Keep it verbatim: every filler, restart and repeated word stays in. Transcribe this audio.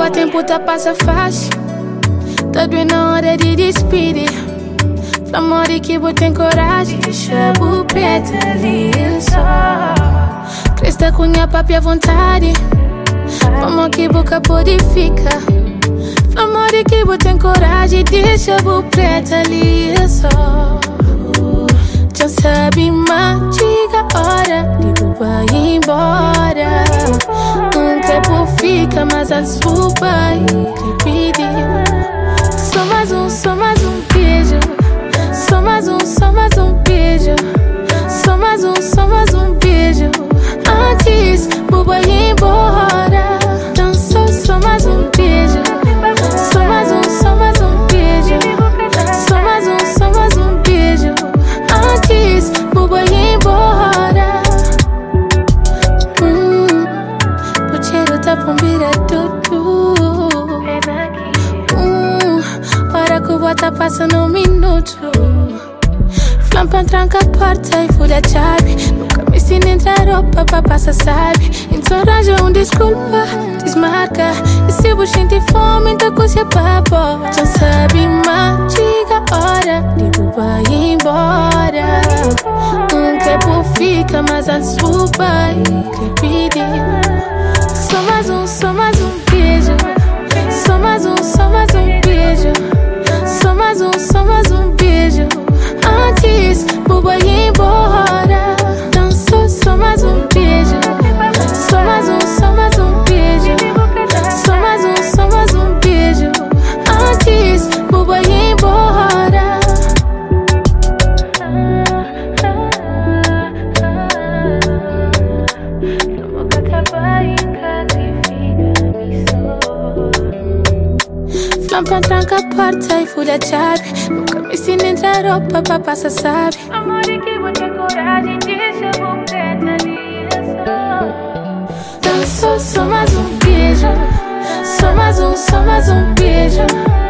o tempo tá passa fácil. Tá doendo na hora de despedir. Flamore que vou ter coragem. Deixa o preto ali só. Cresta cunha papi à vontade. Vamos que boca purifica. Flamore que vou ter coragem. Deixa o preto ali só. Já sabe, mas chega a hora de tu vai embora. Um tempo fica, mas antes tu vai repetir. Só mais um, só mais um beijo. Só mais um, só mais um beijo. Só mais um, só mais um beijo. Antes tu vai embora. Então só, só mais um beijo. Só mais um, só mais um beijo. Só mais um, só mais um beijo. Antes tu vai embora. Hum, o cheiro tá pombira tudo. Hum, hora que o vou tá passando um minuto. Flampa tranca a porta e fura a chave. Nunca me ensina a entrar roupa pra passar, sabe? Então arranja um desculpa, desmarca. E se você sentir fome, então coisa papo. Já sabe, mas chega a hora de tu vai embora. Um tempo fica, mas antes tu vai repetir. Só mais um, só mais um beijo. Só mais um, só mais um beijo. Só mais um, só mais um beijo. Antes tu vai embora. Então só, só mais um beijo. Só mais um, só mais um beijo. Só mais um, só mais um beijo. Antes tu vai embora. Não vou acabar em casa e fica só. Flampa tranca a porta e fura a chave. Nunca me ensina a entrar roupa pra passar, sabe? Amor, que vou ter coragem. Deixa o preto ali só. Então só, só mais um beijo. Só mais um, só mais um beijo.